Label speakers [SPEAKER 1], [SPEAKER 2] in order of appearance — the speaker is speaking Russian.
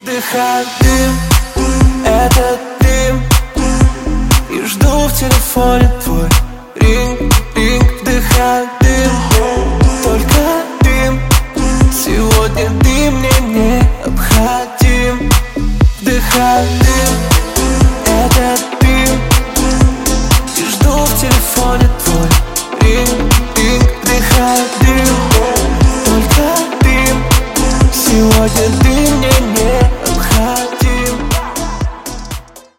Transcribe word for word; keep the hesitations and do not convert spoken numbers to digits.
[SPEAKER 1] Вдыхаю дым, этот дым, и жду в телефоне твой ринг, ринг. Вдыхаю дым, только дым, сегодня ты мне необходим. Вдыхаю дым, этот дым, и жду в телефоне твой ринг.